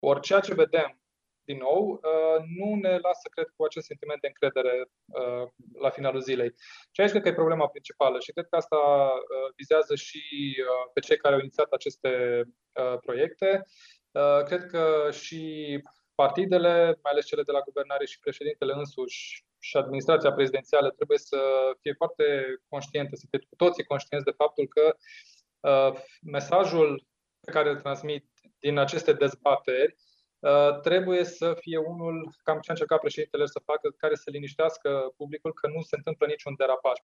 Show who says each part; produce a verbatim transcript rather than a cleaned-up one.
Speaker 1: Ori ceea ce vedem, din nou, nu ne lasă, cred, cu acest sentiment de încredere la finalul zilei. Și aici cred că e problema principală și cred că asta vizează și pe cei care au inițiat aceste proiecte. Cred că și partidele, mai ales cele de la guvernare și președintele însuși și administrația prezidențială trebuie să fie foarte conștiente, să fie cu toții conștienți de faptul că mesajul pe care îl transmit din aceste dezbateri trebuie să fie unul, cam ce a încercat președintele să facă, care să liniștească publicul că nu se întâmplă niciun derapaj.